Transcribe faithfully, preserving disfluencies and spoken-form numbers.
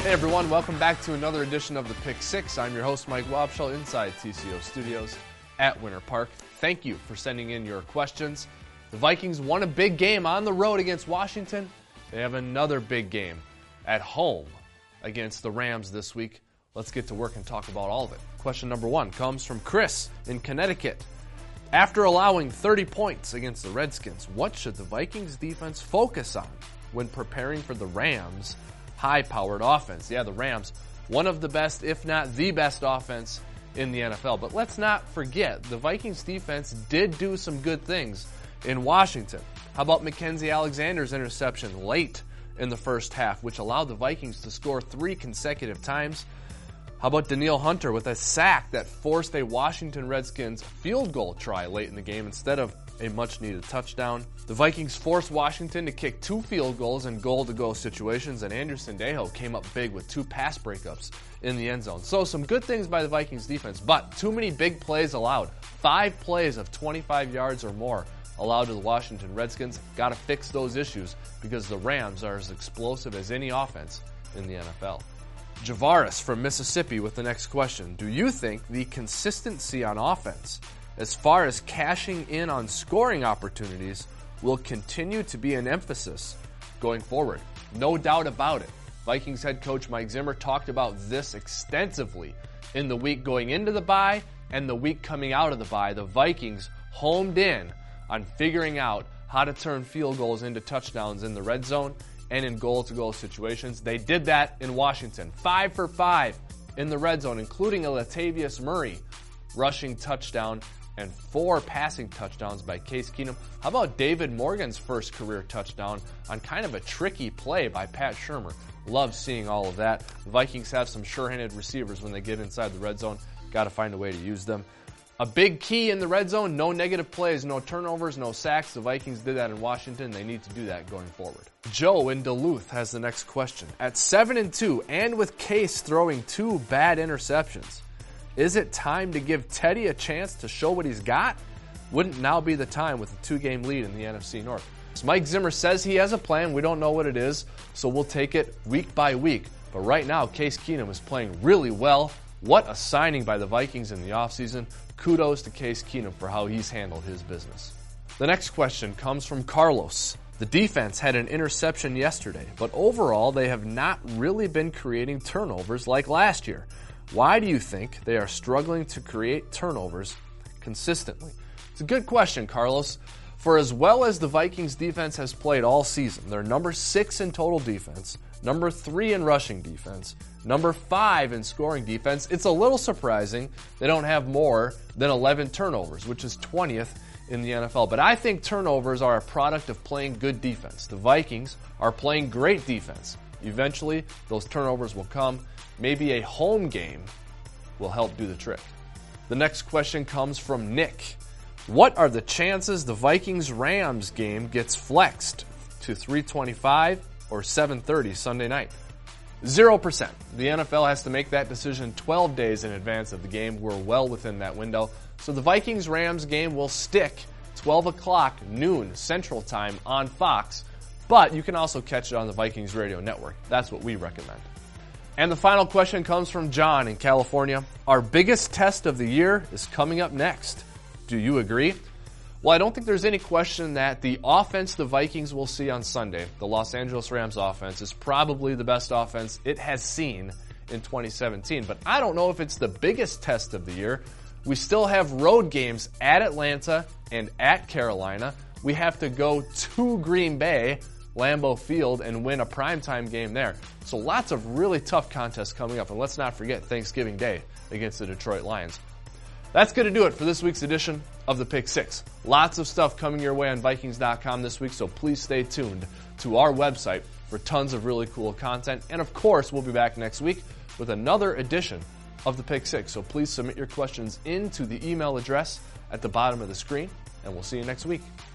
Hey everyone, welcome back to another edition of the Pick Six. I'm your host, Mike Wobschall, inside T C O Studios at Winter Park. Thank you for sending in your questions. The Vikings won a big game on the road against Washington. They have another big game at home against the Rams this week. Let's get to work and talk about all of it. Question number one comes from Chris in Connecticut. After allowing thirty points against the Redskins, what should the Vikings defense focus on when preparing for the Rams' high-powered offense? Yeah, the Rams, one of the best, if not the best offense in the N F L. But let's not forget, the Vikings defense did do some good things in Washington. How about Mackenzie Alexander's interception late in the first half, which allowed the Vikings to score three consecutive times? How about Danielle Hunter with a sack that forced a Washington Redskins field goal try late in the game instead of a much-needed touchdown? The Vikings forced Washington to kick two field goals in goal-to-go situations, and Andrew Sendejo came up big with two pass breakups in the end zone. So some good things by the Vikings defense, but too many big plays allowed. Five plays of twenty-five yards or more allowed to the Washington Redskins. Got to fix those issues because the Rams are as explosive as any offense in the N F L. Javaris from Mississippi with the next question. Do you think the consistency on offense, as far as cashing in on scoring opportunities, will continue to be an emphasis going forward? No doubt about it. Vikings head coach Mike Zimmer talked about this extensively in the week going into the bye and the week coming out of the bye. The Vikings homed in on figuring out how to turn field goals into touchdowns in the red zone and in goal-to-goal situations. They did that in Washington. Five for five in the red zone, including a Latavius Murray rushing touchdown and four passing touchdowns by Case Keenum. How about David Morgan's first career touchdown on kind of a tricky play by Pat Shurmur? Love seeing all of that. The Vikings have some sure-handed receivers when they get inside the red zone. Got to find a way to use them. A big key in the red zone, no negative plays, no turnovers, no sacks. The Vikings did that in Washington. They need to do that going forward. Joe in Duluth has the next question. At seven and two, and with Case throwing two bad interceptions, is it time to give Teddy a chance to show what he's got? Wouldn't now be the time with a two-game lead in the N F C North? Mike Zimmer says he has a plan. We don't know what it is, so we'll take it week by week. But right now, Case Keenum is playing really well. What a signing by the Vikings in the offseason. Kudos to Case Keenum for how he's handled his business. The next question comes from Carlos. The defense had an interception yesterday, but overall they have not really been creating turnovers like last year. Why do you think they are struggling to create turnovers consistently? It's a good question, Carlos. For as well as the Vikings defense has played all season, they're number six in total defense, number three in rushing defense, number five in scoring defense. It's a little surprising they don't have more than eleven turnovers, which is twentieth in the N F L. But I think turnovers are a product of playing good defense. The Vikings are playing great defense. Eventually, those turnovers will come. Maybe a home game will help do the trick. The next question comes from Nick. What are the chances the Vikings-Rams game gets flexed to three twenty-five or seven thirty Sunday night? Zero percent. The N F L has to make that decision twelve days in advance of the game. We're well within that window. So the Vikings-Rams game will stick twelve o'clock noon Central Time on Fox, but you can also catch it on the Vikings Radio Network. That's what we recommend. And the final question comes from John in California. Our biggest test of the year is coming up next. Do you agree? Well, I don't think there's any question that the offense the Vikings will see on Sunday, the Los Angeles Rams offense, is probably the best offense it has seen in twenty seventeen. But I don't know if it's the biggest test of the year. We still have road games at Atlanta and at Carolina. We have to go to Green Bay, Lambeau Field, and win a primetime game there. So lots of really tough contests coming up. And let's not forget Thanksgiving Day against the Detroit Lions. That's going to do it for this week's edition of the Pick Six. Lots of stuff coming your way on Vikings dot com this week, so please stay tuned to our website for tons of really cool content. And of course, we'll be back next week with another edition of the Pick Six. So please submit your questions into the email address at the bottom of the screen, and we'll see you next week.